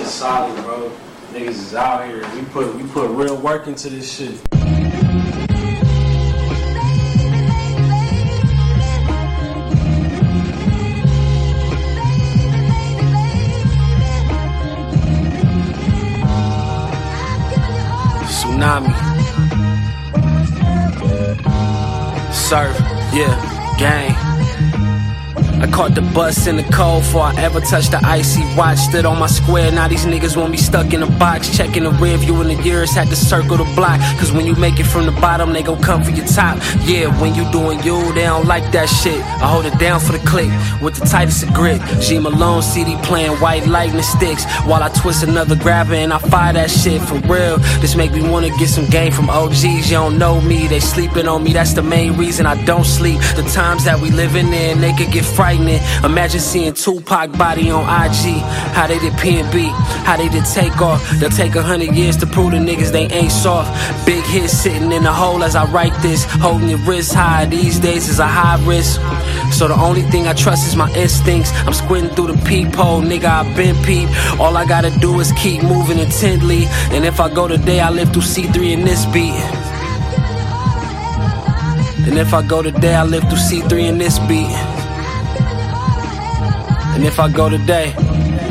shit solid, bro. Niggas is out here. We put real work into this shit. Tsunami. Surf, yeah, gang. I caught the bus in the cold before I ever touched the icy watch. Stood on my square, now these niggas want me stuck in a box. Checking the rear view in the years, had to circle the block. Cause when you make it from the bottom, they gon' come for your top. Yeah, when you doing you, they don't like that shit. I hold it down for the click, with the tightest of grip. G Malone CD playing white lightning sticks, while I twist another grabber and I fire that shit for real. This make me wanna get some game from OGs. You don't know me, they sleeping on me, that's the main reason I don't sleep. The times that we living in, they could get frightening. Imagine seeing Tupac body on IG. How they did P&B, how they did Takeoff. They'll take 100 years to prove the niggas they ain't soft. Big hit sitting in the hole as I write this. Holding your wrist high these days is a high risk. So the only thing I trust is my instincts. I'm squinting through the peephole, nigga, I been peep. All I gotta do is keep moving intently. And if I go today, I live through C3 in this beat. And if I go today, I live through C3 in this beat. And if I go today, got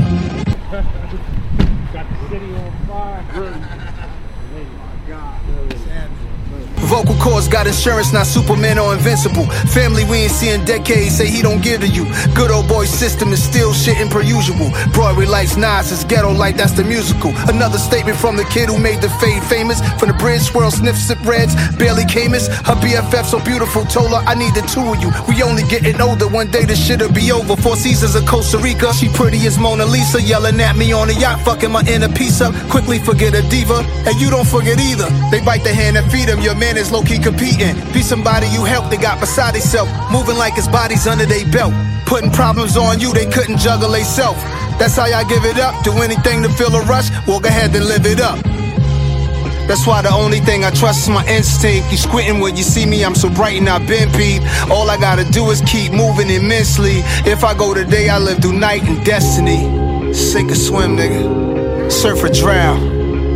the city on fire. Oh my God. Vocal cords got insurance, not Superman or invincible. Family we ain't seen in decades, say he don't give to you. Good old boy system is still shitting per usual. Broadway lights, Nas is ghetto like that's the musical. Another statement from the kid who made the fade famous. From the bridge, swirl, sniff, sip reds, barely Camus. Her BFF so beautiful, told her I need the two of you. We only getting older, one day this shit'll be over. Four Seasons of Costa Rica, she pretty as Mona Lisa. Yelling at me on the yacht, fucking my inner piece up. Quickly forget a diva, and you don't forget either. They bite the hand that feed them, your man is low-key competing. Be somebody you help, they got beside themselves. Moving like his body's under their belt. Putting problems on you, they couldn't juggle they self. That's how y'all give it up. Do anything to feel a rush, well go ahead and live it up. That's why the only thing I trust is my instinct. You squinting when you see me, I'm so bright and I've been peep. All I gotta do is keep moving immensely. If I go today, I live through night and destiny. Sink or swim, nigga. Surf or drown.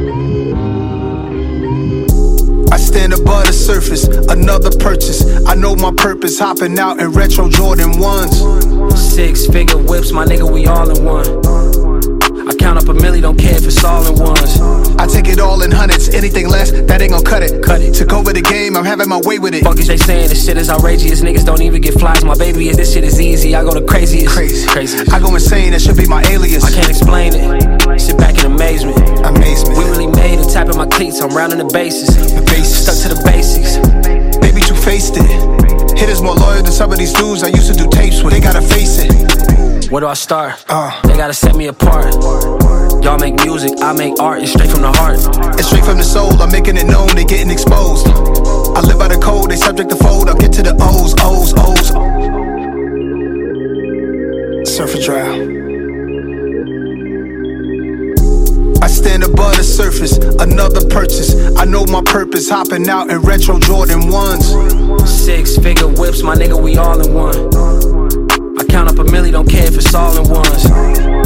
I stand above the surface, another purchase. I know my purpose, hopping out in retro Jordan 1s. 6-figure whips, my nigga, we all in one. I count up a milli, don't care if it's all in ones. I take it all in hundreds, anything less, that ain't gon' cut it. Took over the game, I'm having my way with it. Fuck is they saying, this shit is outrageous. Niggas don't even get flies, my baby is, this shit is easy. I go the craziest. Crazy. I go insane, that should be my alias. I can't explain it, sit back in amazement. We really made it, tapping my cleats, I'm rounding the bases. Stuck to the basics. Baby, you faced it. Hitters more loyal than some of these dudes I used to do tapes with, they gotta face it. Where do I start? They gotta set me apart. Y'all make music, I make art, it's straight from the heart. It's straight from the soul, I'm making it known, they getting exposed. I live by the code, they subject to fold, I'll get to the O's. Surf or drown. I stand above the surface, another purchase. I know my purpose, hopping out in retro Jordan 1s. 6-figure whips, my nigga, we all in one. I count up a milli, don't care if it's all in ones.